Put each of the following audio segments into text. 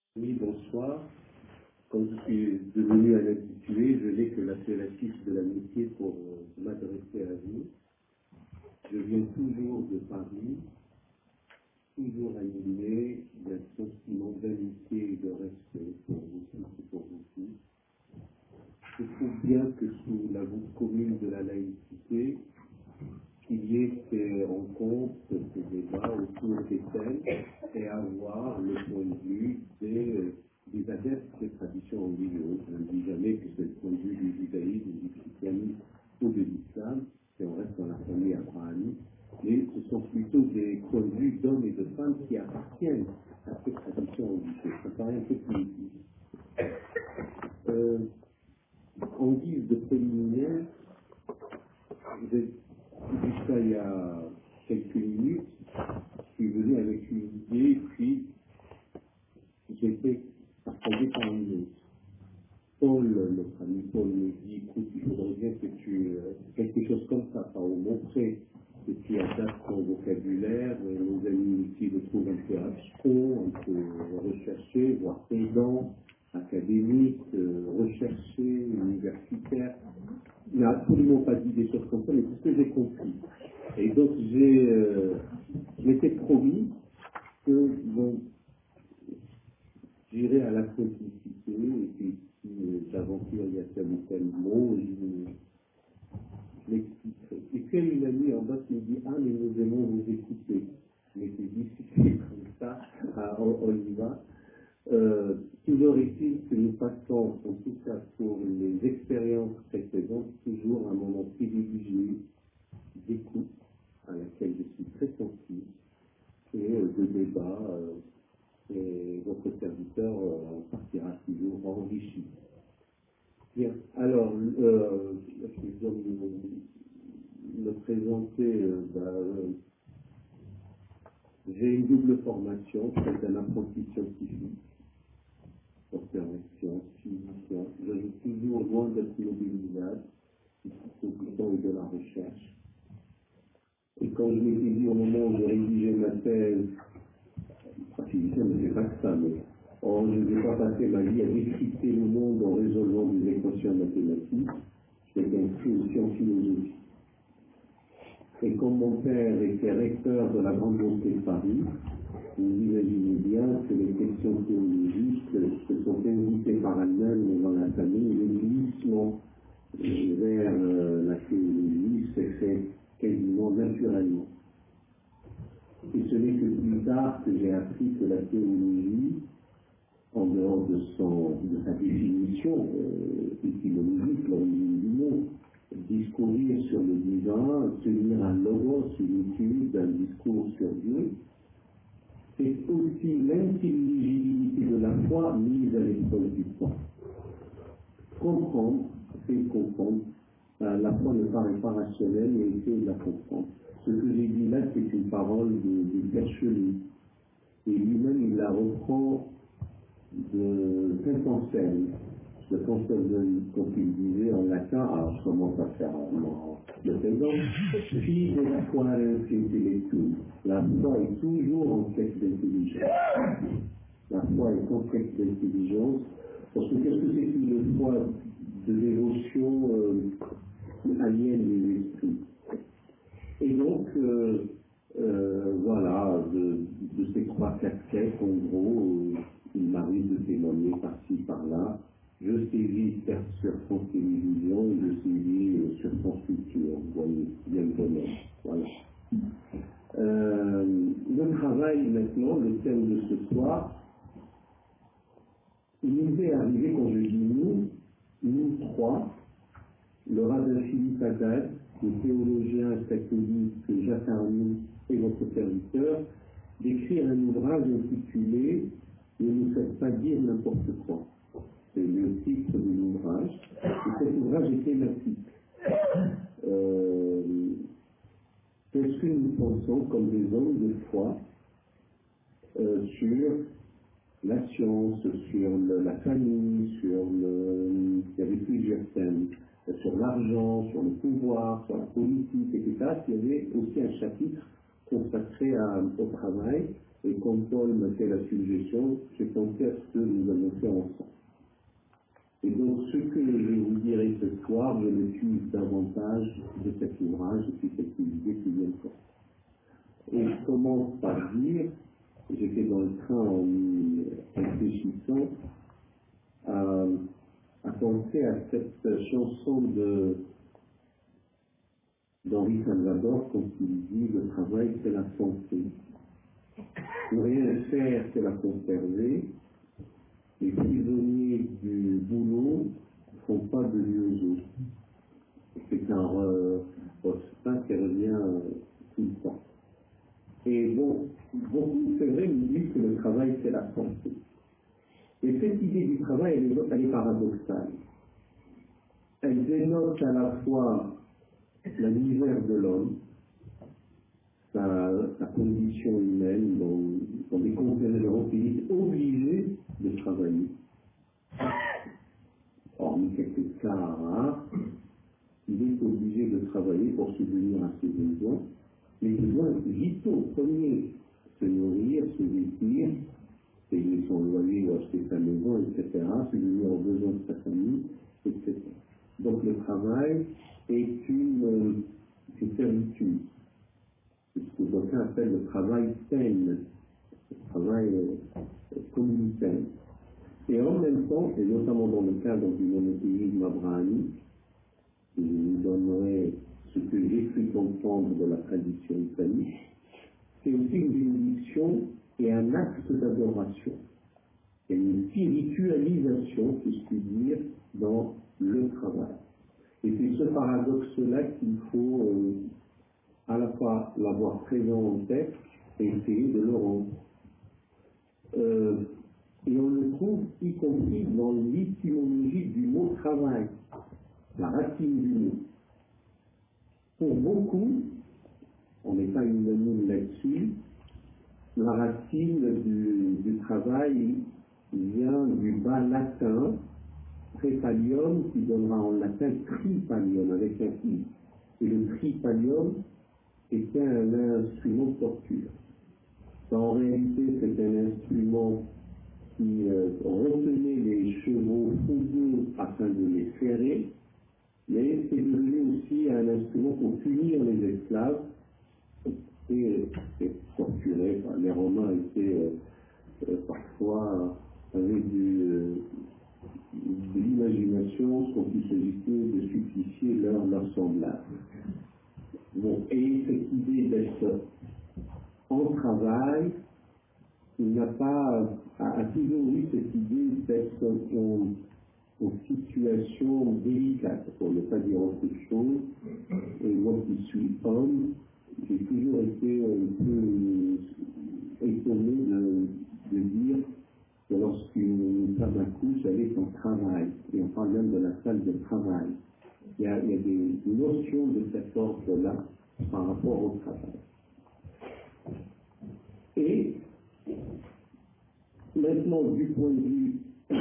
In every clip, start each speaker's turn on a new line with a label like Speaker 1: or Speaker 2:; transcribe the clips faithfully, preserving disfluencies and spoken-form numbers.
Speaker 1: Oui, bonsoir. Comme je suis devenu un habitué, je n'ai que l'impératif de l'amitié pour euh, m'adresser à vous. Je viens toujours de Paris, toujours animé d'un sentiment d'amitié et de respect pour vous tous et pour vous tous. Je trouve bien que sous la voûte commune de la laïcité, qu'il y ait ces rencontres, ces débats autour des thèmes et avoir le point de vue des, des adeptes des traditions religieuses. Je ne dis jamais que c'est le point de vue du judaïsme, du christianisme ou de l'islam, si on reste dans la famille abrahamique, mais ce sont plutôt des points de vue d'hommes et de femmes qui appartiennent à ces traditions religieuses. Ça paraît un peu plus difficile. Euh, en guise de préliminaire, j'ai dit ça il y a quelques minutes, je suis venu avec une idée, puis j'ai été partagé par une autre. Paul, notre ami Paul, me dit, écoute, il faudrait bien que tu, euh, quelque chose comme ça, par au montrer que tu adaptes ton vocabulaire, euh, nos amis ici le trouvent un peu abscon, un peu recherché, voire pédant, académique, euh, recherché, universitaire. Il n'a absolument pas dit des choses comme ça, mais c'est ce que j'ai compris. Et donc j'ai, euh, je m'étais promis que bon, j'irai à la simplicité, et puis si euh, j'aventure il y a tel ou tel mot, je, je l'expliquerai. Et puis une amie en bas qui me dit, ah mais nous aimons vous écouter. Mais c'est difficile comme ça, ah, on, on y va. Euh, toujours est-il que nous passons, en tout cas pour les expériences précédentes, toujours un moment privilégié d'écoute à laquelle je suis très sensible et euh, de débat. Euh, et votre serviteur euh, en partira toujours enrichi. Bien, alors, euh, je dois me, me présenter. Euh, bah, euh, j'ai une double formation, c'est un apprenti scientifique, docteur en sciences, physicien. Je suis toujours loin d'être mobilisable, il faut plutôt de la recherche. Et quand je m'étais dit au moment où j'ai rédigé ma thèse, pas physicien, mais c'est pas que ça, mais oh, je ne vais pas passer ma vie à décrypter le monde en résolvant des équations mathématiques. J'étais inscrit aussi en philosophie. Et comme mon père était recteur de la Grande Mosquée de Paris, vous imaginez bien que les questions théologiques se sont invitées par elles-mêmes dans la famille. Le glissement vers euh, la théologie s'est fait quasiment naturellement. Et ce n'est que plus tard que j'ai appris que la théologie, en dehors de, son, de sa définition euh, étymologique, l'origine du mot, discourir sur le divin, tenir un logos, une étude, un discours sur Dieu, c'est aussi l'intelligibilité de la foi mise à l'épreuve du temps. Comprendre, c'est comprendre. Euh, la foi ne paraît pas rationnelle, mais essayer de la comprendre. Ce que j'ai dit là, c'est une parole de, de Pierre Chenu. Et lui-même, il la reprend de Saint-Anselme. Le Saint-Anselme, quand il disait en latin, alors je commence à faire un- le présent, fide quare intellectum. La foi est toujours en quête d'intelligence. La foi est en quête d'intelligence. Parce que qu'est-ce que c'est qu'une foi de dévotion euh, aliène les esprits? Et donc, euh, euh, voilà, de, de ces trois casquettes, en gros, euh, il m'arrive de témoigner par-ci, par-là. Je sévis certes sur France Télévisions et je sévis euh, sur France Culture, vous voyez, bien le bonheur. Voilà. Euh, le travail maintenant, le thème de ce soir, il nous est arrivé, quand je dis nous, nous trois, le rabbin Philippe Haddad, le théologien catholique Jacques Arnoux et votre serviteur, d'écrire un ouvrage intitulé Ne nous faites pas dire n'importe quoi. C'est le titre de l'ouvrage. Et cet ouvrage est thématique. Euh, Qu'est-ce que nous pensons comme des hommes de foi euh, sur la science, sur le, la famille, sur le... Il y avait plusieurs thèmes. Sur l'argent, sur le pouvoir, sur la politique, et cetera. Il y avait aussi un chapitre consacré à, au travail, et quand Paul m'a fait la suggestion, j'ai pensé à ce que nous allons faire ensemble. Et donc, ce que je vous dirai ce soir, je le suis davantage de cet ouvrage et de cette idée qui vient de sortir. Et je commence par dire, j'étais dans le train en y réfléchissant, à, à penser à cette chanson de d'Henri Salvador quand il dit le travail c'est la santé. Ne rien faire c'est la conserver. Les prisonniers du boulot ne font pas de lieu. C'est un refrain qui revient tout le temps. Et bon, beaucoup, c'est vrai, nous disent que le travail, c'est la santé. Et cette idée du travail, elle est, elle est paradoxale. Elle dénote à la fois la misère de l'homme, sa, sa condition humaine, dans, dans des conditions où il est obligé de travailler. Hormis quelques cas rares, il est obligé de travailler pour subvenir à ses besoins. Les besoins vitaux, premiers, se nourrir, se vêtir, payer son loyer ou acheter sa maison, et cetera, subvenir aux besoins de sa famille, et cetera. Donc le travail est une, une servitude. C'est ce que d'aucuns appellent le travail sain, le travail euh, communautaire. Et en même temps, et notamment dans le cadre du monothéisme abrahamique, je vous donnerai ce que j'ai cru comprendre de la tradition islamique, c'est aussi une bénédiction et un acte d'adoration. Et une spiritualisation, si je puis dire, dans le travail. Et c'est ce paradoxe-là qu'il faut euh, à la fois l'avoir présent en tête et essayer de le rendre. Euh, et on le trouve y compris dans l'étymologie du mot travail, la racine du mot. Pour beaucoup, on n'est pas unanime là-dessus, la racine du, du travail vient du bas latin, trépalium, qui donnera en latin tripalium, avec un i. Et le tripalium était un instrument de torture. En réalité, c'est un instrument qui euh, retenait les chevaux fougueux afin de les ferrer, mais c'est devenu aussi un instrument pour punir les esclaves et, et torturer. Enfin, les Romains étaient euh, euh, parfois avec du, euh, de l'imagination quand il s'agissait de supplicier leurs leur semblables. Bon, et cette idée d'être en travail, il n'a pas, a, a toujours eu cette idée d'être en, en situation délicate, pour ne pas dire autre chose. Et moi qui suis homme, j'ai toujours été un peu étonné de, de dire que lorsqu'une femme accouche, elle est en travail. Et on parle même de la salle de travail. Il y a, il y a des notions de cet ordre-là par rapport au travail. Et maintenant, du point de vue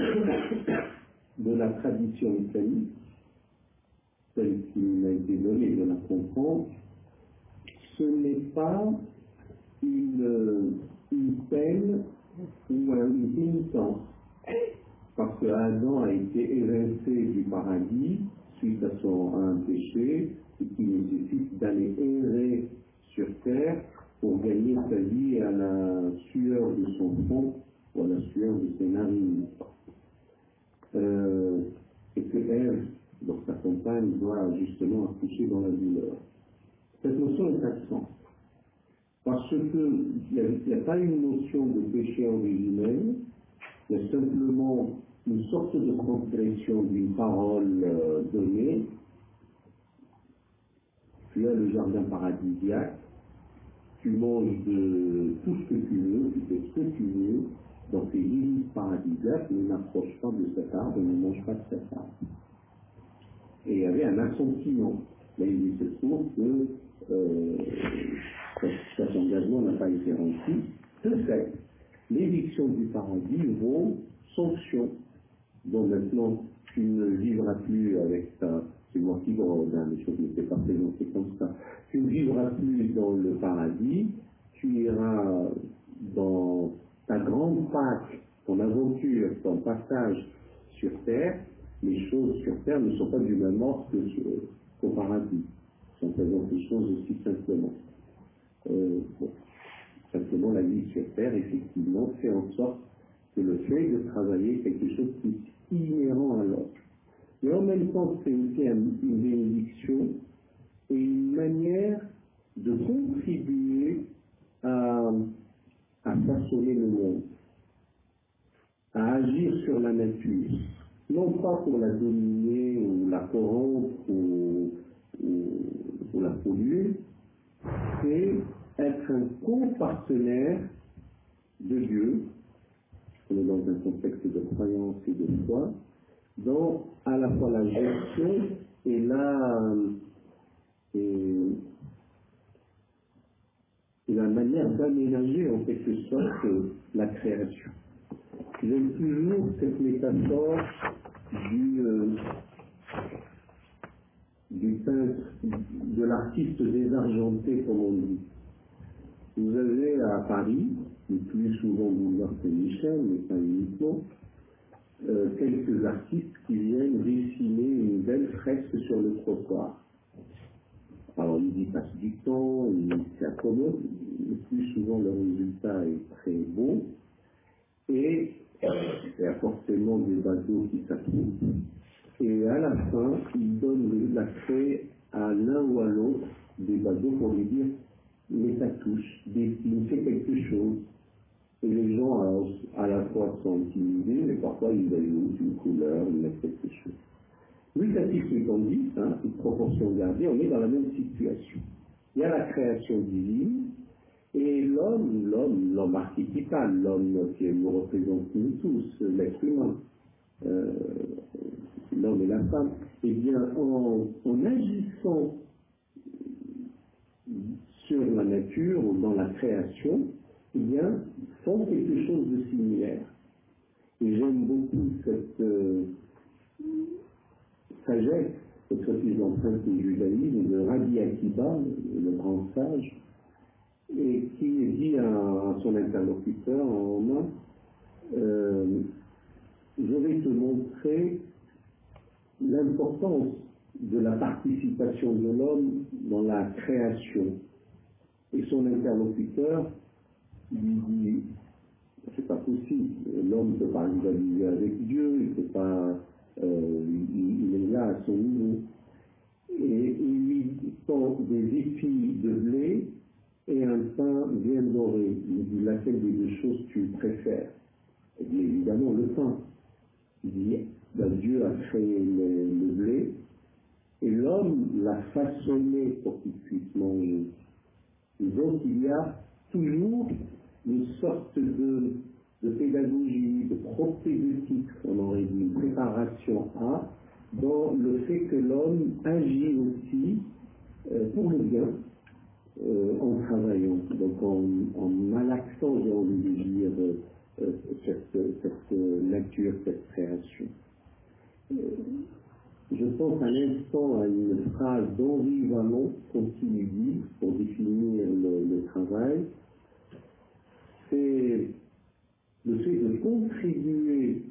Speaker 1: de la tradition islamique, celle qui m'a été donnée de la comprendre, ce n'est pas une, une peine ou une pénitence, parce qu'Adam a été évincé du paradis suite à, son, à un péché, et qui nécessite d'aller errer sur terre pour gagner sa vie à la sueur de son front ou à la sueur de ses narines. Euh, et que Ève, donc sa compagne, doit justement accoucher dans la douleur. Cette notion est absente. Parce qu'il n'y a, a pas une notion de péché originel, il y a simplement une sorte de transgression d'une parole euh, donnée. Tu as le jardin paradisiaque, tu manges de tout ce que tu veux, tu fais ce que tu veux, dans tes limites paradisiaques, ne n'approche pas de cet arbre et ne mange pas de cet arbre. Et il y avait un assentiment. Mais il se trouve que euh, cet engagement n'a pas été rempli. De fait, l'éviction du paradis vaut sanction. Donc maintenant, tu ne vivras plus avec ta, C'est moi qui brode, hein, les choses ne s'est pas présentées comme ça. Tu ne vivras plus dans le paradis, tu iras dans ta grande Pâque, ton aventure, ton passage sur terre. Les choses sur terre ne sont pas du même ordre que sur- qu'au paradis. On présente les choses aussi simplement. Euh, bon, simplement la vie sur terre, effectivement, fait en sorte que le fait de travailler est quelque chose qui est inhérent à l'homme. Mais en même temps, c'est aussi un- une bénédiction et une manière de contribuer à, à façonner le monde, à agir sur la nature, non pas pour la dominer ou la corrompre ou, ou, ou la polluer, c'est être un co-partenaire de Dieu, on est dans un contexte de croyance et de foi, dans à la fois la gestion et la, et, et la manière d'aménager en quelque sorte la création. J'aime toujours cette métaphore du, euh, du peintre, de l'artiste désargenté, comme on dit. Vous avez à Paris, le plus souvent boulevard Saint-Michel, mais pas uniquement, euh, quelques artistes qui viennent dessiner une belle fresque sur le trottoir. Alors ils y passent du temps, ils s'accommodent, le plus souvent le résultat est très beau, et il y a forcément des bateaux qui s'affrontent. Et à la fin, ils donnent l'accès à l'un ou à l'autre des bateaux pour lui dire mais ça touche, dessine, fait quelque chose. Et les gens à, à la fois sont intimidés, mais parfois ils ajoutent une couleur, ils mettent quelque chose. Oui, ça dit étant dit, hein, toute proportion gardée, on est dans la même situation. Il y a la création divine, et l'homme, l'homme, l'homme archétypal, l'homme qui nous représente nous tous, l'être humain, euh, l'homme et la femme, eh bien, en, en agissant sur la nature ou dans la création, eh bien, font quelque chose de similaire. Et j'aime beaucoup cette euh, sagesse, cette fois qu'ils empruntent au judaïsme, de Rabbi Akiba, le grand sage, et qui dit à, à son interlocuteur en main, euh, je vais te montrer l'importance de la participation de l'homme dans la création. Et son interlocuteur lui dit, c'est pas possible, l'homme ne peut pas rivaliser avec Dieu, il peut pas, euh, il, il est là à son niveau. Et il lui tend des épis de blé et un pain bien doré. Il dit, laquelle des deux choses tu préfères? Il dit, évidemment, le pain. Il dit, ben, Dieu a créé le, le blé et l'homme l'a façonné pour qu'il puisse manger. Et donc il y a toujours une sorte de, de pédagogie, de propédeutique, on aurait dit, une préparation à, dans le fait que l'homme agit aussi euh, pour le bien euh, en travaillant, donc en, en malaxant, j'ai envie de dire, euh, cette, cette nature, cette création. Euh, Je pense à l'instant à une phrase d'Henri Vallon, qui lui dit, pour définir le, le travail, c'est le fait de contribuer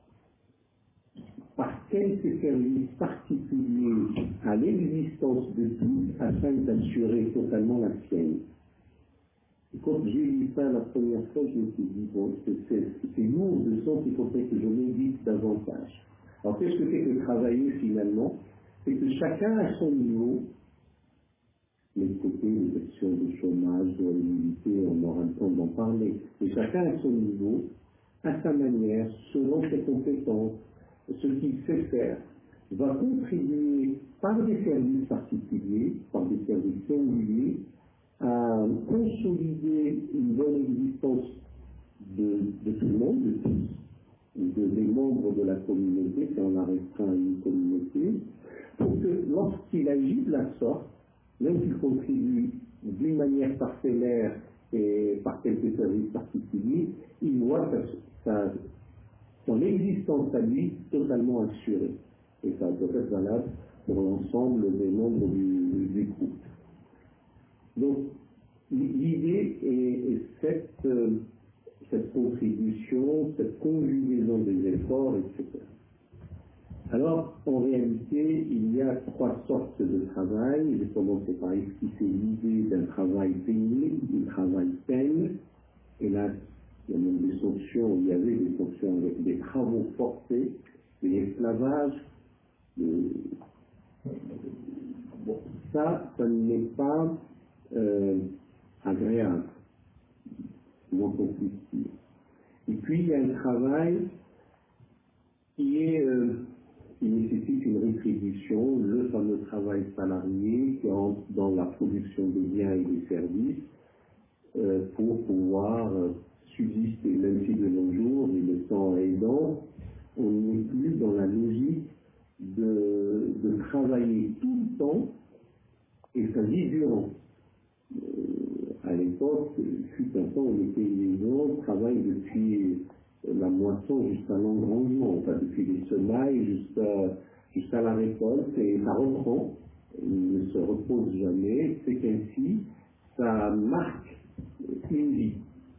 Speaker 1: par quelques services particuliers à l'existence de tous afin d'assurer totalement la sienne. Et quand j'ai lu ça la première fois, je me suis dit, bon, c'est lourd de sens, il faudrait que je médite davantage. Alors qu'est-ce que c'est que travailler finalement? C'est que chacun à son niveau, les côtés, les actions de chômage, de l'humilité, on aura le temps d'en parler, mais chacun à son niveau, à sa manière, selon ses compétences, ce qu'il sait faire, va contribuer par des services particuliers, par des services singuliers, à consolider une bonne existence de, de tout le monde, de tous, de, des membres de la communauté, si on a restreint à une communauté, pour que lorsqu'il agit de la sorte, même s'il contribue d'une manière parcellaire et par quelques services particuliers, il voit sa, sa, son existence à lui totalement assurée. Et ça doit être valable pour l'ensemble des membres du, du groupe. Donc, l'idée est, est cette, euh, cette contribution, cette conjugaison des efforts, et cetera. Alors, en réalité, il y a trois sortes de travail. J'ai commencé par expliquer l'idée d'un travail pénible, d'un travail peine. Et là, il y a même des sanctions, il y avait des sanctions avec des travaux forcés, de l'esclavage. De... Bon, ça, ça n'est pas euh, agréable, comment on puisse dire. Et puis, il y a un travail qui est... Euh, qui nécessite une rétribution, le fameux travail salarié qui entre dans la production des biens et des services euh, pour pouvoir euh, subsister, même si de nos jours, et le temps aidant, on n'est plus dans la logique de, de travailler tout le temps et sa vie durant. Euh, à l'époque, fut un temps où les gens travaillent depuis la moisson jusqu'à l'engrangement, enfin depuis les semailles jusqu'à jusqu'à la récolte, et ça reprend, il ne se repose jamais, c'est qu'ainsi, ça marque une vie.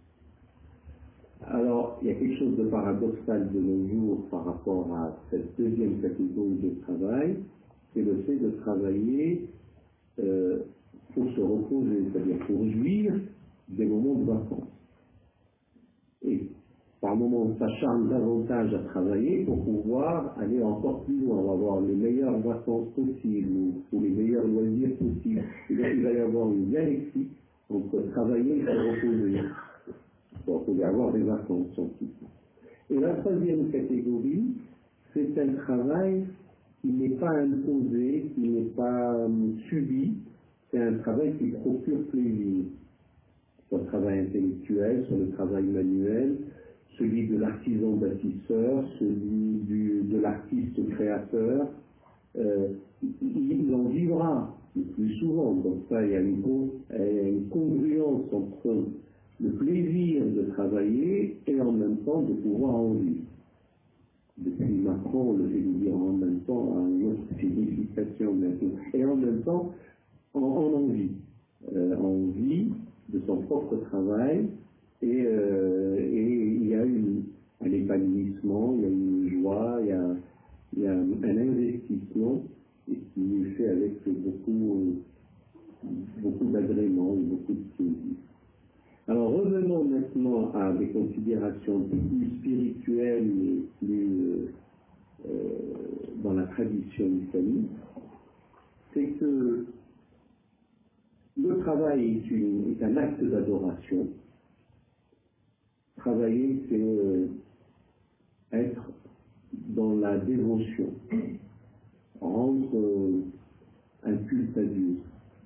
Speaker 1: Alors, il y a quelque chose de paradoxal de nos jours par rapport à cette deuxième catégorie de travail, c'est le fait de travailler euh, pour se reposer, c'est-à-dire pour jouir des moments de vacances. Et par moments, on s'acharne davantage à travailler pour pouvoir aller encore plus loin. On va avoir les meilleures vacances possibles ou, ou les meilleurs loisirs possibles. Et donc, il va y avoir une dialectique entre travailler et se reposer. Donc, il va y avoir des vacances en tout. Et la troisième catégorie, c'est un travail qui n'est pas imposé, qui n'est pas um, subi. C'est un travail qui procure plaisir. Sur le travail intellectuel, sur le travail manuel, celui de l'artisan bâtisseur, celui du, de l'artiste créateur, euh, il, il en vivra le plus souvent. Donc ça, il y a une, il y a une congruence entre le plaisir de travailler et en même temps de pouvoir en vivre. Depuis Macron, le fait de dire en même temps a une autre signification bientôt. Et en même temps, en, en envie. Euh, envie de son propre travail, et, euh, et il y a une, un épanouissement, il y a une joie, il y a, il y a un, un investissement, et qui est fait avec beaucoup, beaucoup d'agrément et beaucoup de plaisir. Alors revenons maintenant à des considérations plus spirituelles et plus euh, dans la tradition islamique. C'est que le travail est, une, est un acte d'adoration. Travailler, c'est euh, être dans la dévotion, rendre euh, un culte à Dieu.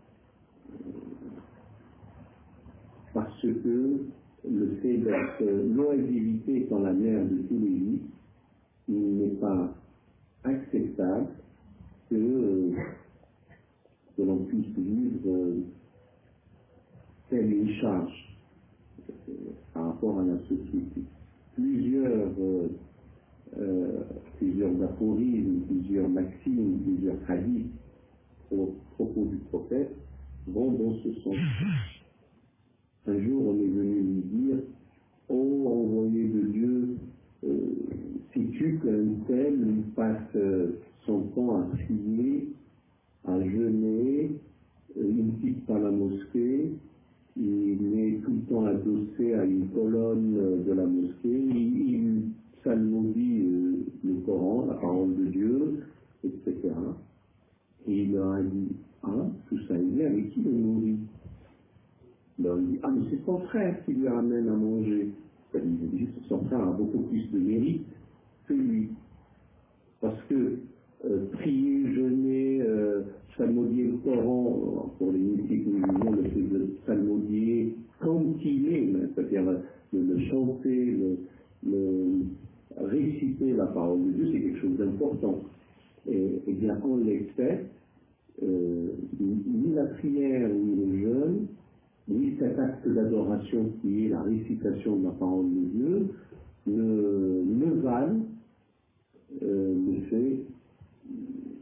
Speaker 1: Parce que le fait d'être euh, l'oisivité étant la mère de tous les vices, il n'est pas acceptable que, euh, que l'on puisse vivre euh, telle une charge euh, par rapport à la société. Plusieurs, euh, euh, plusieurs aphorismes, plusieurs maximes, plusieurs hadiths au propos du prophète vont dans ce sens. Un jour, on est venu lui dire: ô envoyé de Dieu, euh, sais-tu qu'un tel lui passe euh, son temps à prier, à jeûner, euh, il ne quitte pas la mosquée, il est tout le temps adossé à une colonne euh, de la mosquée, il, il psalmodie euh, le Coran, la parole de Dieu, et cetera. Et il leur a dit: ah, tout ça est bien, mais qui le nourrit? Ben, on dit: ah, mais c'est son frère qui lui ramène à manger. Ben, il dit: son frère a beaucoup plus de mérite que lui. Parce que euh, prier, jeûner, euh, psalmodier le Coran, pour les mystiques musulmans, le fait de psalmodier comme qu'il est, c'est-à-dire le, le chanter, le, le réciter la parole de Dieu, c'est quelque chose d'important. Et, et bien, en l'effet, euh, ni la prière, ni le jeûne, ni cet acte d'adoration qui est la récitation de la parole de Dieu, ne, ne valent euh, le fait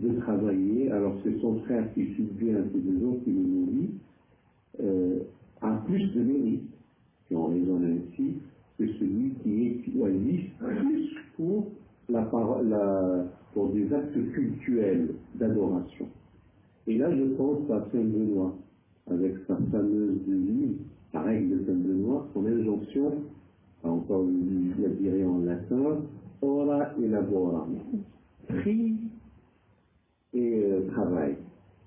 Speaker 1: de travailler. Alors c'est son frère qui subvient à ces besoins, qui le nourrit, euh, a plus de mérite, si on raisonne ainsi, que celui qui est oisif plus pour, la, la, pour des actes cultuels d'adoration. Et là, je pense à Saint Benoît, avec sa fameuse devise, la règle de Saint Benoît, son injonction, encore je la dirais en latin, ora et labora, prie et euh, travail.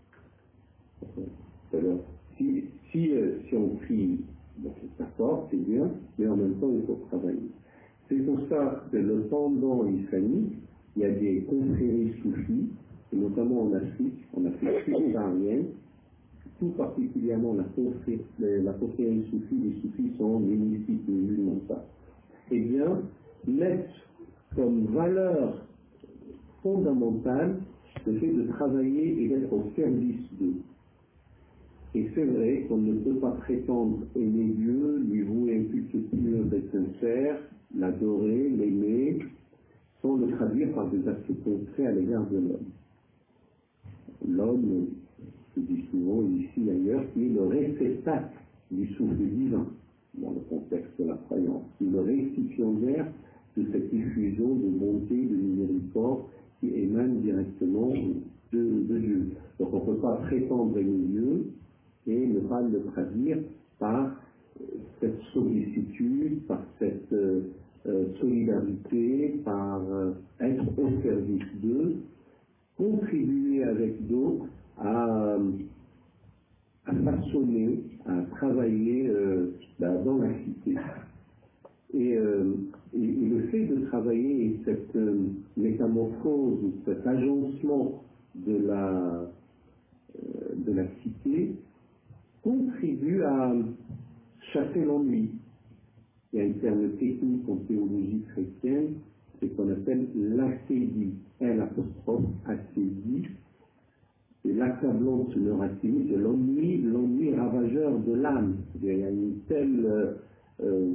Speaker 1: Alors, si, si, euh, si on prie, bon, c'est d'accord, c'est bien, mais en même temps, il faut travailler. C'est pour ça que le pendant islamique, il y a des confréries soufis, et notamment en Afrique, en Afrique subsaharienne, tout particulièrement la confrérie, la confrérie soufie, les soufis sont les mystiques musulmans, ça. Eh bien, mettent comme valeur fondamentale le fait de travailler et d'être au service d'eux. Et c'est vrai qu'on ne peut pas prétendre aimer Dieu, lui vouer un culte pur et sincère, l'adorer, l'aimer, sans le traduire par des actes concrets à l'égard de l'homme. L'homme, je dis souvent ici et ailleurs, qui est le réceptacle du souffle divin, dans le contexte de la croyance, qui est le récipiendaire de cette diffusion de bonté, de miséricorde qui émane directement de, de Dieu. Donc on ne peut pas prétendre aimer Dieu et ne pas le traduire par cette sollicitude, par cette euh, solidarité, par euh, être au service d'eux, contribuer avec d'autres à, à façonner, à travailler euh, dans la cité. Et, euh, et, et le fait de travailler et cette euh, métamorphose, cet agencement de la, euh, de la cité contribue à chasser l'ennui. Il y a un terme technique en théologie chrétienne, c'est ce qu'on appelle l'acédie, L apostrophe acédie, c'est l'accablante neurasthénie, c'est l'ennui, l'ennui ravageur de l'âme. Il y a une telle euh, euh,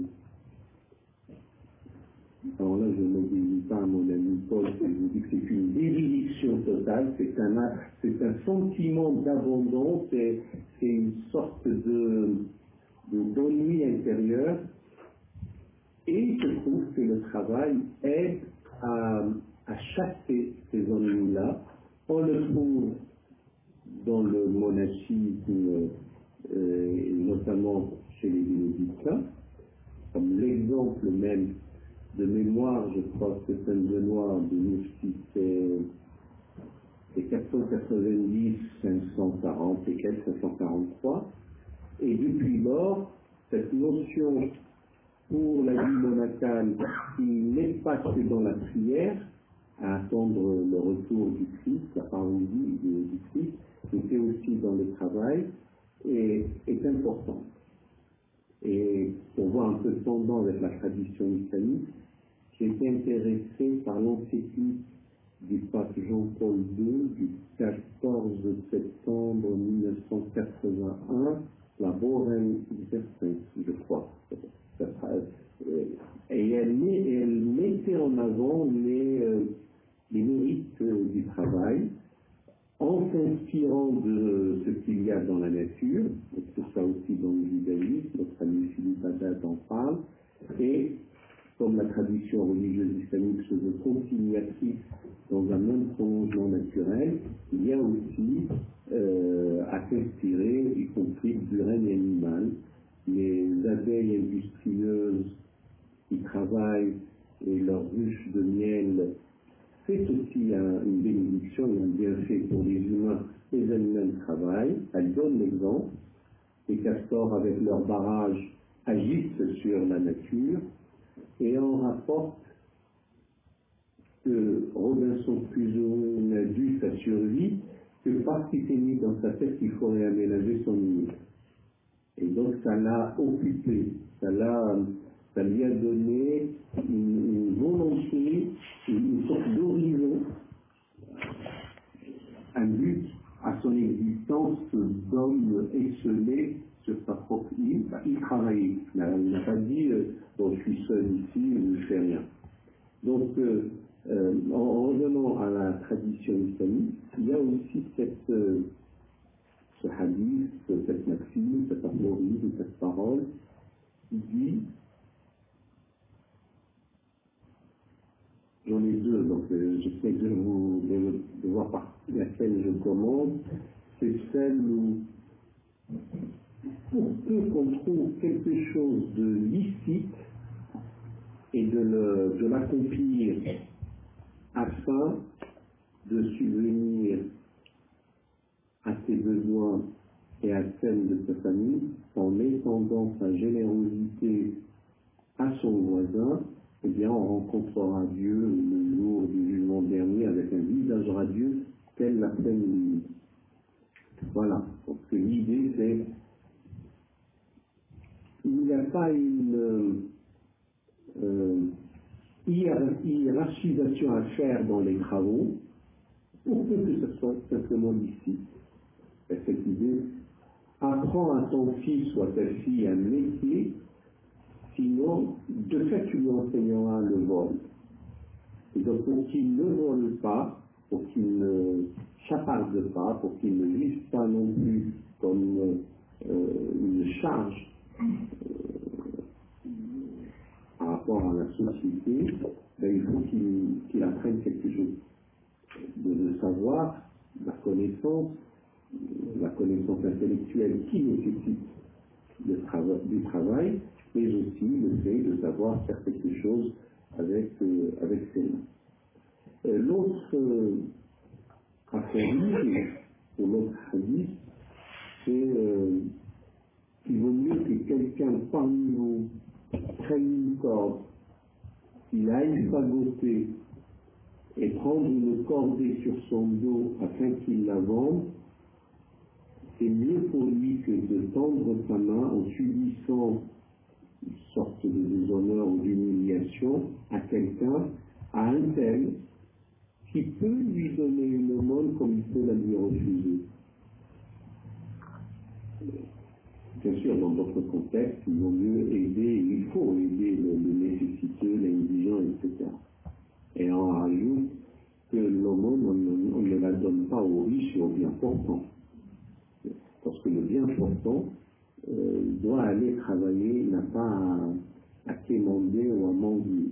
Speaker 1: alors là, je ne m'obéis pas à mon ami Paul, je vous dis que c'est une déréliction totale, c'est un, c'est un sentiment d'abandon, c'est, c'est une sorte de, de d'ennui intérieur, et il se trouve que le travail aide à, à chasser ces ennuis-là. On le trouve dans le monachisme, euh, et notamment chez les bénédictins, comme l'exemple même de mémoire, je crois que Saint Benoît de Moustique, c'est quatre cent quatre-vingt-dix, cinq cent quarante et quelques, cinq cent quarante-trois. Et depuis lors, cette notion pour la vie monacale qui n'est pas que dans la prière, à attendre le retour du Christ, la parousie du Christ, mais c'est aussi dans le travail, et est importante. Et pour voir un peu pendant avec la tradition islamique, j'ai été intéressé par l'encyclique du pape Jean-Paul deux du quatorze septembre mille neuf cent quatre-vingt-un, la Boren Exercens, je crois. Et elle, elle mettait en avant les, les mérites du travail, en s'inspirant de ce qu'il y a dans la nature, c'est ça aussi dans le judaïsme, notre ami Philippe Haddad en parle, et comme la tradition religieuse islamique se veut continuatrice dans un même prolongement naturel, il y a aussi euh, à s'inspirer, y compris du règne animal. Les abeilles industrieuses qui travaillent et leurs ruches de miel, c'est aussi un, une bénédiction et un bienfait pour les humains. Les animaux travaillent, elles donnent l'exemple. Les castors, avec leurs barrages, agissent sur la nature. Et on rapporte que Robinson Crusoe n'a dû sa survie que parce qu'il s'est mis dans sa tête qu'il faut réaménager son île. Et donc ça l'a occupé, ça, l'a, ça lui a donné une, une volonté, une, une sorte d'horizon, un but à son existence d'homme esselé sur sa propre île. Bah, il travaillait, il n'a pas dit euh, bon, je suis seul ici, je ne fais rien. Donc euh, Euh, en, en revenant à la tradition islamique, il y a aussi cette, euh, ce hadith, cette maxime, cette aphorisme, cette parole qui dit, j'en ai deux, donc euh, j'essaie de vous de, de voir par laquelle je commence, c'est celle où, pour peu qu'on trouve quelque chose de licite et de, le, de l'accomplir afin de subvenir à ses besoins et à celle de sa famille, en étendant sa générosité à son voisin, eh bien on rencontrera Dieu le jour du jugement dernier avec un visage radieux tel la pleine lune. Voilà. Donc l'idée c'est il n'y a pas une euh, hiérarchisation à faire dans les travaux pour peu que ce soit simplement ici. Et cette idée, apprends à ton fils ou à ta fille un métier, sinon, de fait, tu lui enseigneras le vol. Et donc, pour qu'il ne vole pas, pour qu'il ne chaparde pas, pour qu'il ne vive pas non plus comme euh, une charge euh, par rapport à la société, ben, il faut qu'il qu'il apprenne quelque chose de, de savoir, la connaissance, la connaissance intellectuelle qui nécessite le trava du travail, mais aussi le fait de savoir faire quelque chose avec, euh, avec ses mains. Euh, l'autre euh, aphorisme, ou l'autre hadith, c'est euh, qu'il vaut mieux que quelqu'un parmi vous prenne une corde, il aille fagoter et prendre une cordée sur son dos afin qu'il la vende, c'est mieux pour lui que de tendre sa main en subissant une sorte de déshonneur ou d'humiliation à quelqu'un, à un tel, qui peut lui donner une aumône comme il peut la lui refuser. Bien sûr, dans d'autres contextes, il vaut mieux aider, il faut aider le, le nécessiteux, l'indigent, et cetera. Et on rajoute que l'aumône, on, on ne la donne pas aux riches et aux bien portants. Parce que le bien portant euh, doit aller travailler, il n'a pas à, à quémander ou à mendier.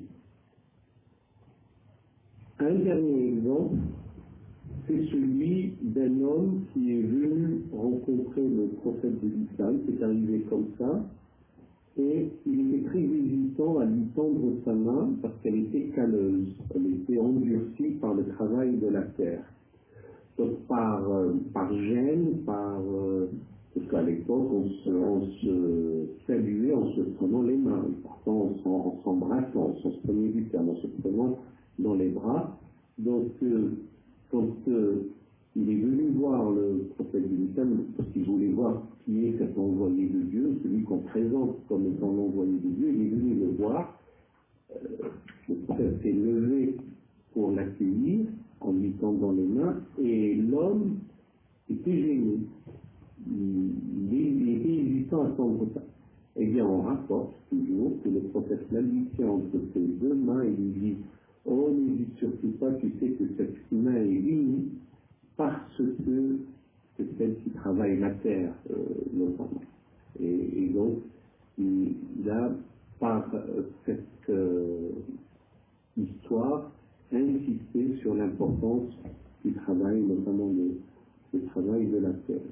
Speaker 1: Un dernier exemple, c'est celui d'un homme qui est venu rencontrer le prophète de l'islam, c'est arrivé comme ça, et il était très hésitant à lui tendre sa main parce qu'elle était calleuse, elle était endurcie par le travail de la terre. Donc par, euh, par gêne, par... Euh, parce qu'à l'époque, on se, on se saluait en se prenant les mains, parfois en s'embrassant, en se prenait du terme, en se prenant dans les bras. Donc, euh, quand euh, il est venu voir le prophète de l'islam, parce qu'il voulait voir qui est cet envoyé de Dieu, celui qu'on présente comme étant l'envoyé de Dieu, il est venu le voir. Euh, le prophète s'est levé pour l'accueillir en lui tendant les mains, et l'homme était gêné. Il, il était hésitant à tendre ça. Eh bien, on rapporte toujours que le prophète l'a lui tient entre ses deux mains et lui dit « Oh, n'hésite surtout pas, tu sais que cette main est unie parce que c'est celle qui travaille la terre, euh, notamment. » Et, et donc, il, il a, par euh, cette euh, histoire, insisté sur l'importance du travail, notamment le, le travail de la terre.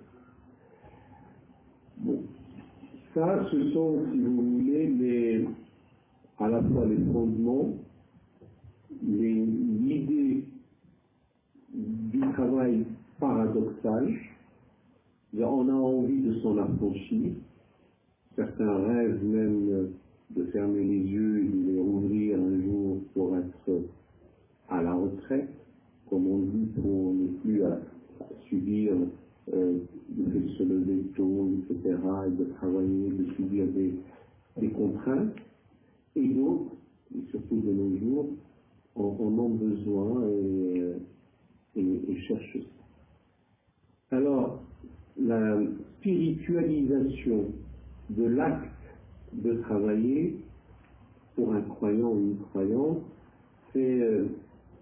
Speaker 1: Bon. Ça, ce sont, si vous voulez, les, à la fois les fondements, les, l'idée du travail paradoxal. On a envie de s'en affranchir. Certains rêvent même de fermer les yeux et de les rouvrir un jour pour être à la retraite, comme on dit, pour ne plus à, à subir euh, le fait de se lever tôt, et cetera, et de travailler, de subir des, des contraintes. Et d'autres, et surtout de nos jours, en, en ont besoin et, et, et cherchent ça. Alors, la spiritualisation de l'acte de travailler pour un croyant ou une croyante, c'est euh,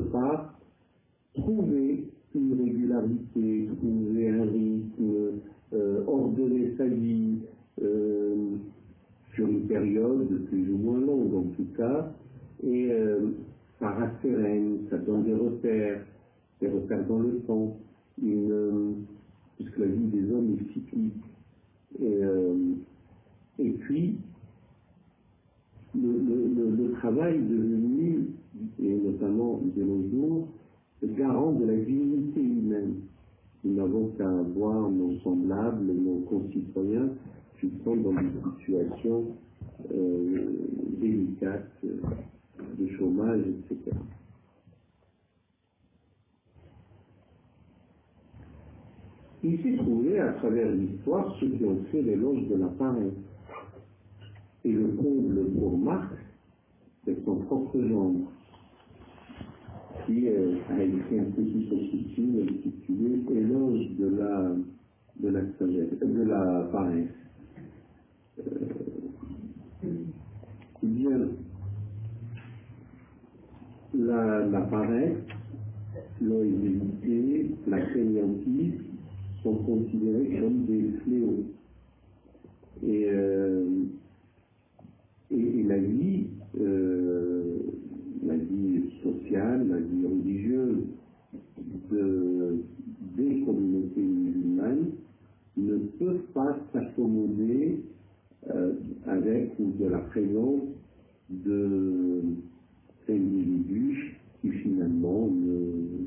Speaker 1: part, trouver une régularité, trouver un rythme, euh, ordonner sa vie euh, sur une période plus ou moins longue en tout cas, et euh, ça rasséréne, ça donne des repères, des repères dans le temps, une, euh, puisque la vie des hommes est cyclique. Et, euh, et puis, le, le, le, le travail est devenu, et notamment de nos jours, garant de la dignité humaine. Nous n'avons qu'à voir nos semblables, nos concitoyens, qui sont dans des situations euh, délicates, de chômage, et cetera. Il s'est trouvé à travers l'histoire ceux qui ont fait l'éloge de la paresse. Et le comble pour Marx, c'est son propre genre, qui euh, a écrit un petit sous-titre intitulé Éloge de la, de la, sagesse, de la paresse. Euh, eh bien, la, la paresse, l'oisiveté, la craignantise sont considérés comme des fléaux. Et, euh, et, et la vie, euh, la vie sociale, la vie religieuse de, des communautés musulmanes ne peuvent pas s'accommoder euh, avec ou de la présence de individus qui finalement ne,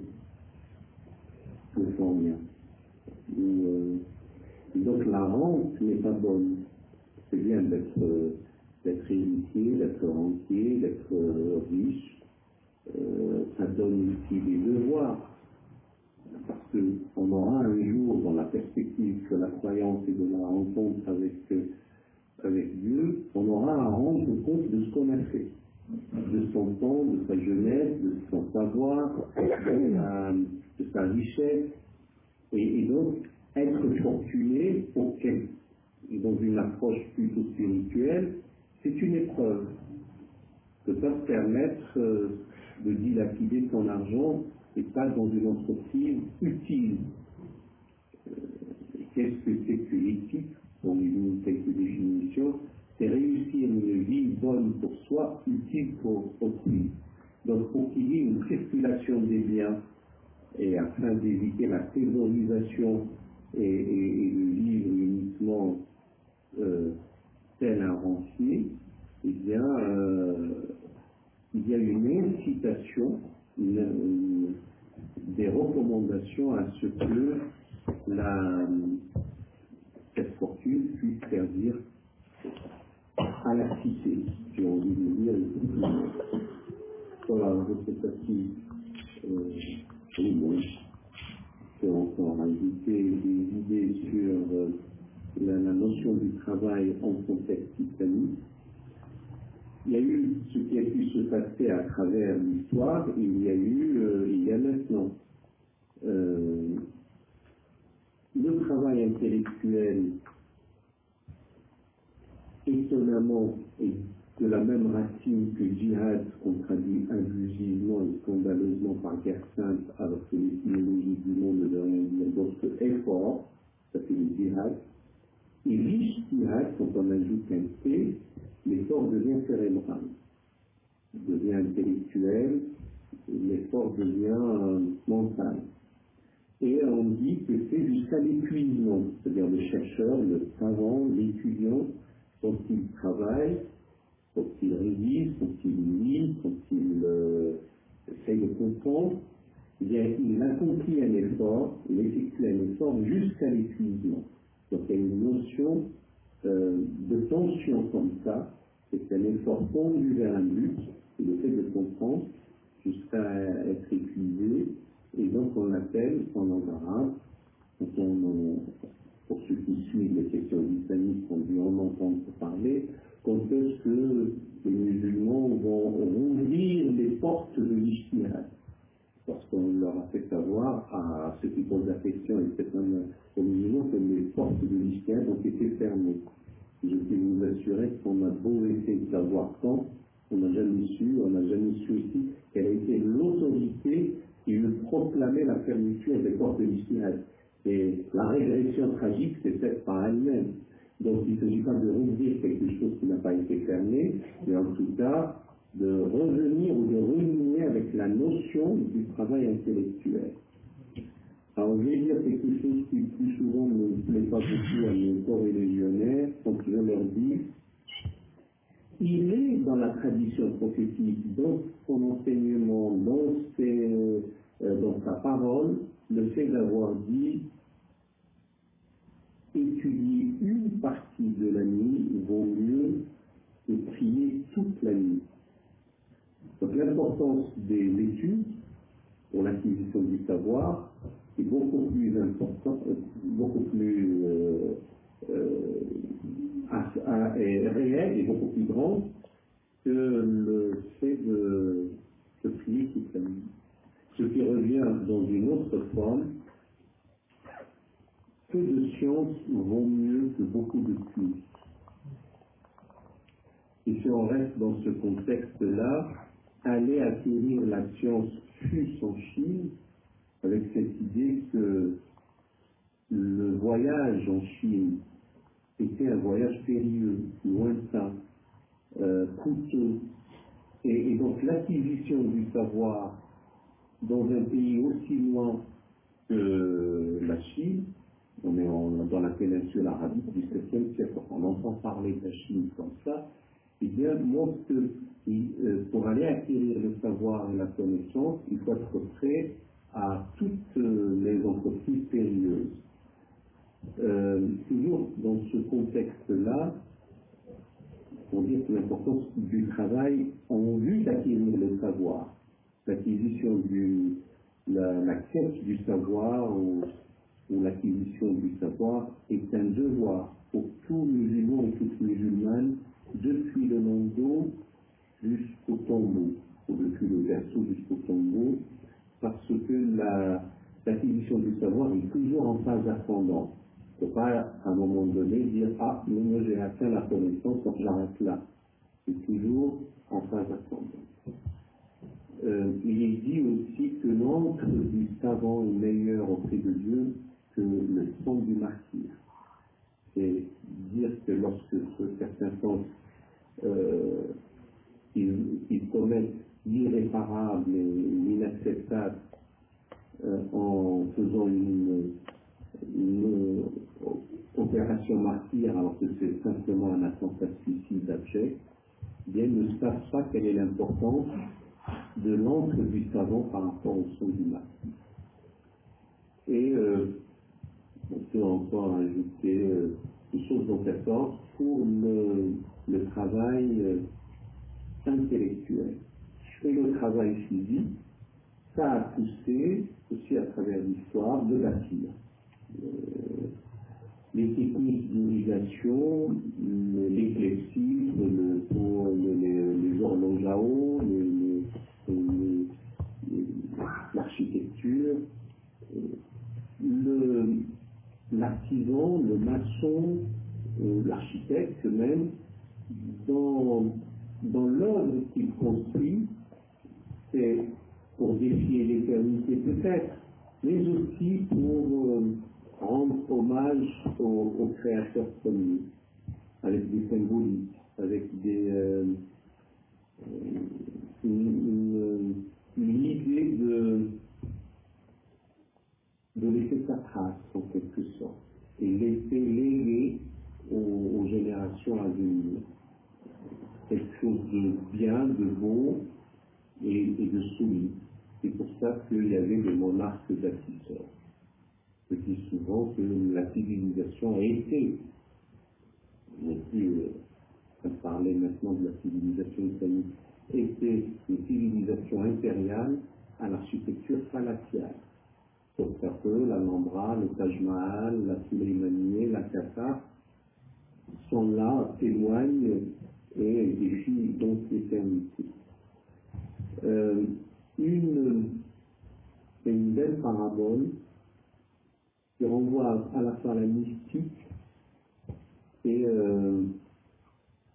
Speaker 1: ne font rien. Et, euh, et donc la rente n'est pas bonne. C'est bien d'être d'être héritier, d'être rentier, d'être euh, riche. Euh, ça donne aussi des devoirs. Parce qu'on aura un jour, dans la perspective de la croyance et de la rencontre avec, euh, avec Dieu, on aura à rendre compte de ce qu'on a fait, de son temps, de sa jeunesse, de son savoir, de sa, de sa richesse, et, et donc être fortuné pour quel, dans une approche plutôt spirituelle, c'est une épreuve. De ne pas se permettre euh, de dilapider son argent et pas dans une entreprise utile. Euh, Qu'est-ce que c'est que l'éthique? On lui donne quelques définitions. C'est réussir une vie bonne pour soi, utile pour autrui. Donc pour qu'il y ait une circulation des biens et afin d'éviter la thésaurisation et, et, et de vivre uniquement euh, tel un rentier, eh bien, euh, il y a une incitation, une, une, des recommandations à ce que la, cette fortune puisse servir à la cité, j'ai envie de dire. Voilà, je ne sais pas si euh, oui, bon, je peux encore ajouter des idées sur euh, la, la notion du travail en contexte islamique. Il y a eu ce qui a pu se passer à travers l'histoire, il y a eu, euh, il y a maintenant, euh, le travail intellectuel, étonnamment, est de la même racine que djihad, qu'on traduit abusivement et scandaleusement par guerre sainte, alors que l'étymologie du mot ne veut rien dire d'autre que effort, ça fait le djihad. Et l'ijtihad, quand on ajoute un T, l'effort devient cérébral, devient intellectuel, l'effort devient euh, mental. Et on dit que c'est jusqu'à l'épuisement, c'est-à-dire le chercheur, le savant, l'étudiant, quand il travaille, quand il révise, quand il lit, quand il euh, essaye de comprendre, eh bien, il accomplit un effort, il effectue un effort jusqu'à l'épuisement. Donc il y a une notion euh, de tension comme ça, c'est un effort conduit vers un but, c'est le fait de comprendre jusqu'à être épuisé, et donc on l'appelle en langue arabe, quand on, pour ceux qui suivent les questions islamiques, on dû en entendre parler, qu'on sait que les musulmans vont rouvrir les portes de l'ijtihad. Parce qu'on leur a fait savoir à ceux qui posent la question, et peut-être même aux musulmans, que les portes de l'ijtihad ont été fermées. Je peux vous assurer qu'on a beau essayer de savoir quand, On n'a jamais su, on n'a jamais su aussi quelle a été l'autorité qui eut proclamé la fermeture des portes de l'Israël. Et la régression tragique, c'est faite par elle-même. Donc il ne s'agit pas de rouvrir quelque chose qui n'a pas été fermé, mais en tout cas de revenir ou de renouer avec la notion du travail intellectuel. Alors je vais dire quelque chose qui plus souvent ne plaît pas beaucoup à mes corréligionnaires, quand je leur dis, il est dans la tradition prophétique, dans son enseignement, dans, ses, euh, dans sa parole, le fait d'avoir dit étudier une partie de la nuit vaut mieux que prier toute la nuit. Donc l'importance des études pour l'acquisition du savoir est beaucoup plus importante, beaucoup plus euh, euh, à, à, est réelle et beaucoup plus grande que le fait de, de prier toute la nuit. Ce qui revient dans une autre forme, peu de science vaut mieux que beaucoup de plus. Et si on reste dans ce contexte-là, aller acquérir la science fût en Chine, avec cette idée que le voyage en Chine était un voyage périlleux, lointain, euh, coûteux. Et, et donc l'acquisition du savoir dans un pays aussi loin que la Chine, on est en, dans la péninsule arabique du septième siècle, on entend parler de la Chine comme ça, eh bien, montre que euh, pour aller acquérir le savoir et la connaissance, il faut être prêt à toutes euh, les entreprises périlleuses. Euh, toujours dans ce contexte-là, pour dire que l'importance du travail en vue d'acquérir le savoir, l'acquisition du, la, la quête du savoir ou, ou l'acquisition du savoir est un devoir pour tout musulman et toute musulmane, depuis le nombril jusqu'au tombeau, ou depuis le berceau jusqu'au tombeau, parce que la, l'acquisition du savoir est toujours en phase ascendante. Il ne faut pas à un moment donné dire « Ah, mais moi j'ai atteint la connaissance, donc j'arrête là ». C'est toujours en phase ascendante. Euh, il est dit aussi que l'encre du savant est meilleure auprès de Dieu que le sang du martyr. C'est dire que lorsque certains pensent euh, qu'ils, qu'ils commettent l'irréparable et l'inacceptable euh, en faisant une, une opération martyre alors que c'est simplement un attentat suicide abject, bien ne savent pas quelle est l'importance de l'encre du savant par rapport au sang du martyr. Et euh, on peut encore ajouter euh, des choses dans cette ordre pour le, le travail euh, intellectuel. Et le travail physique, ça a poussé aussi à travers l'histoire de bâtir. Euh, les techniques d'irrigation, le, les clepsydres, le, pour le, les, les horloges à eau, les, les, les, l'architecture, le, l'artisan, le maçon, euh, l'architecte même, dans, dans l'œuvre qu'il construit, c'est pour défier l'éternité peut-être, mais aussi pour euh, rendre hommage au, au créateur premier, avec des symboliques, avec des, euh, une, une, une idée de, de laisser sa trace en quelque sorte, et laisser léguer aux, aux générations à venir quelque chose de bien, de beau et, et de solide. C'est pour ça qu'il y avait des monarques bâtisseurs. Je dis souvent que la civilisation a été, je n'ai plus euh, à parler maintenant de la civilisation islamique, était une civilisation impériale à l'architecture palatiale. Sauf que l'Alhambra, le Taj Mahal, la Suleymaniye, la Qatar sont là, témoignent et défient donc l'éternité. Euh, une, une belle parabole qui renvoie à la fois à la mystique et, euh,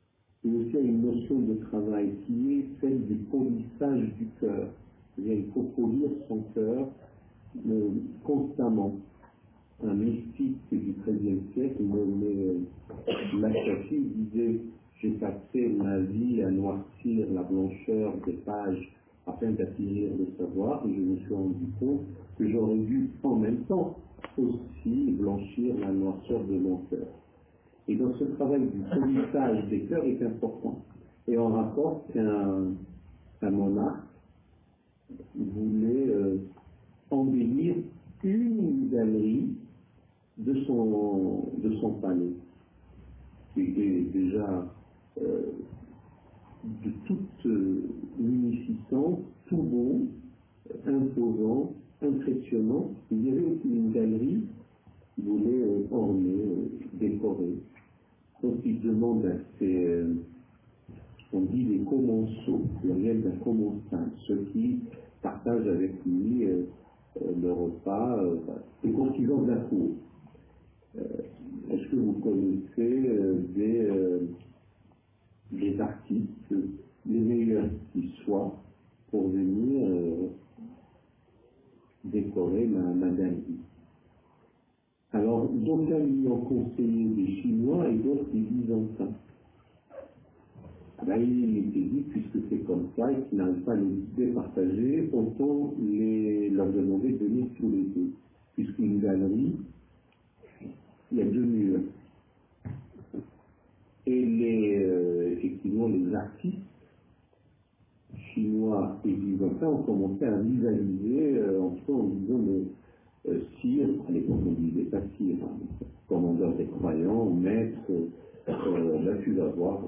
Speaker 1: et aussi à une notion de travail qui est celle du polissage du cœur. C'est-à-dire il faut polir son cœur euh, constamment. Un mystique du treizième siècle nommé euh, Machachi disait « J'ai passé ma vie à noircir la blancheur des pages afin d'acquérir le savoir et je me suis rendu compte que j'aurais dû en même temps aussi blanchir la noirceur de mon cœur. » Et donc ce travail du polissage des cœurs est important. Et on rapporte qu'un un monarque voulait euh, embellir une galerie de son, de son palais, qui était déjà euh, de toute euh, munificence, tout beau, imposant, impressionnant. Il y avait aussi une galerie qui voulait euh, orner, euh, décorer. Donc il demande à ces, euh, on dit les commensaux, pluriel d'un commensal, ceux qui partagent avec lui euh, euh, le repas, euh, les courtisans de la cour. Euh, Est-ce que vous connaissez euh, des, euh, des artistes, les meilleurs qui soient, pour venir euh, décorer ma, ma galerie? Alors, d'aucuns lui ont conseillé des Chinois et d'autres des Byzantins. Ben, il était dit, puisque c'est comme ça et qu'ils n'arrivent pas à les départager, autant les, leur demander de venir tous les deux. Puisqu'une galerie, il y a deux murs. Et les, euh, effectivement, les artistes chinois et byzantins ont commencé à rivaliser euh, entre eux en disant mais euh, sire, à l'époque on disait pas sire, hein, commandeur des croyants, maître, euh, là tu vas voir.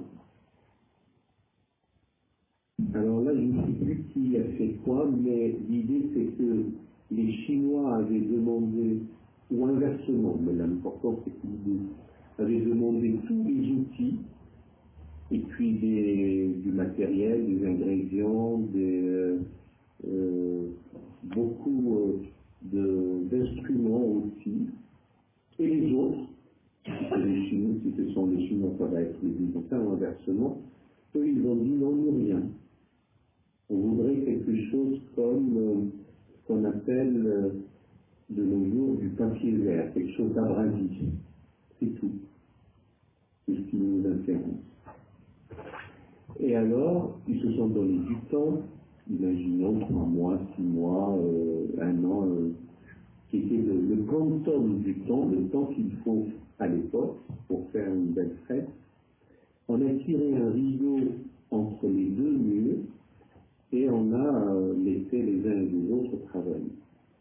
Speaker 1: Alors là je ne sais plus qui a fait quoi, mais l'idée c'est que les Chinois avaient demandé, ou inversement, mais l'important c'est que l'idée avaient demandé tous les outils et puis des, du matériel, des ingrédients, des, euh, euh, beaucoup euh, de, d'instruments aussi, et les autres, si c'est les Chinois, si ce sont les Chinois, ça va être les Byzantins, ou inversement, eux ils ont dit non, nous rien. On voudrait quelque chose comme euh, ce qu'on appelle euh, de nos jours du papier vert, quelque chose d'abrasif, c'est tout, c'est ce qui nous intéresse. Et alors, ils se sont donné du temps, imaginons trois mois, six mois, euh, un an, euh, qui était le, le quantum du temps, le temps qu'il faut à l'époque pour faire une belle fête. On a tiré un rideau entre les deux murs et on a euh, laissé les uns et les autres travailler.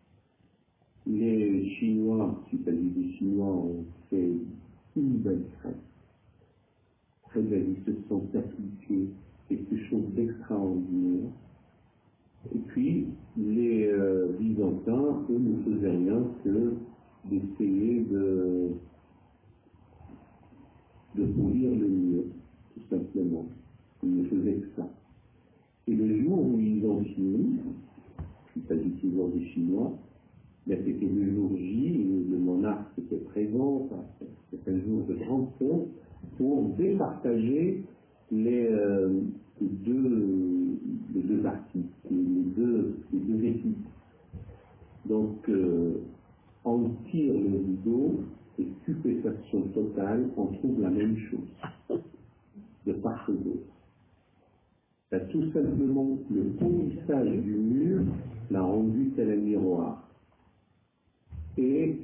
Speaker 1: Les Chinois, s'il s'agit des Chinois, ont fait une belle fête. Très belle, ils se sont appliqués quelque chose d'extraordinaire. Et puis, les euh, Byzantins, eux, ne faisaient rien que d'essayer de, de polir le mur, tout simplement. Ils ne faisaient que ça. Et le jour où ils ont fini, il s'agit toujours des Chinois, mais c'était le jour J, le monarque était présent, c'était un jour de grande fête, pour départager les, euh, les, deux, les deux parties, les deux, les deux équipes. Donc, euh, on tire le rideau et stupéfaction totale, on trouve la même chose, de part et d'autre. C'est tout simplement le polissage du mur l'a rendu tel un miroir. Et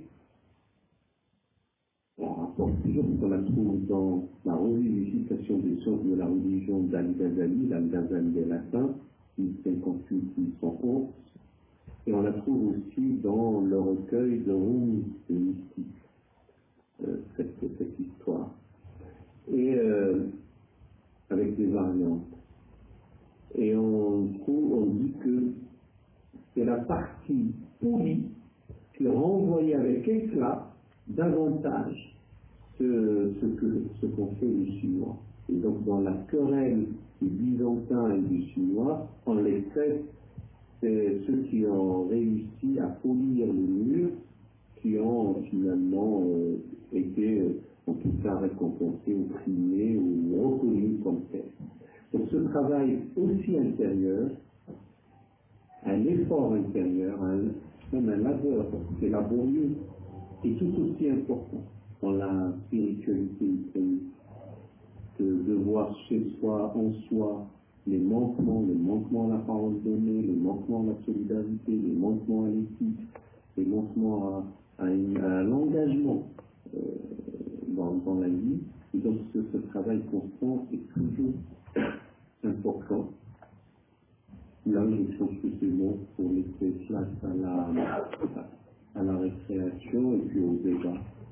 Speaker 1: on rapporte toujours qu'on la trouve dans la revivification des sciences de la religion d'Al-Ghazali, l'Al-Ghazali des Latins, mille cinquante-huit mille cent onze, et on la trouve aussi dans le recueil de Rumi, de mystique, euh, cette, cette histoire, et euh, avec des variantes. Et on trouve, on dit que c'est la partie polie qui renvoyait avec éclat davantage ce, ce que ce qu'ont fait les Chinois. Et donc dans la querelle des Byzantins et des Chinois, en l'effet, c'est ceux qui ont réussi à polir le mur qui ont finalement euh, été, euh, en tout cas, récompensés ou primés ou reconnus comme volontaire. Donc ce travail aussi intérieur, un effort intérieur, un, même un labeur, c'est laborieux, est tout aussi important dans la spiritualité ukrainienne, de, de voir chez soi, en soi, les manquements, les manquements à la parole donnée, les manquements à la solidarité, les manquements à l'éthique, les manquements à, à, une, à l'engagement euh, dans, dans la vie. Et donc ce, ce travail constant est toujours important. Là, je pense que c'est bon pour laisser place à la, à la récréation et puis au débat.